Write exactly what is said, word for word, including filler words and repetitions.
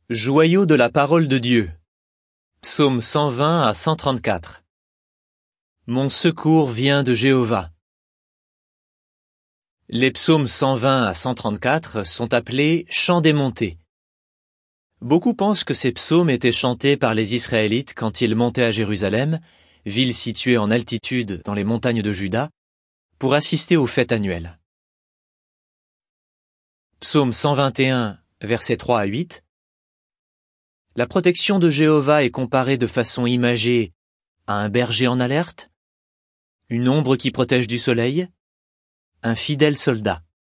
Joyau de la parole de Dieu. Psaume cent vingt à cent trente-quatre. Mon secours vient de Jéhovah. Les psaumes cent vingt à cent trente-quatre sont appelés chants des montées. Beaucoup pensent que ces psaumes étaient chantés par les Israélites quand ils montaient à Jérusalem, ville située en altitude dans les montagnes de Juda, pour assister aux fêtes annuelles. Psaume cent vingt et un, versets trois à huit. La protection de Jéhovah est comparée de façon imagée à un berger en alerte, une ombre qui protège du soleil, un fidèle soldat.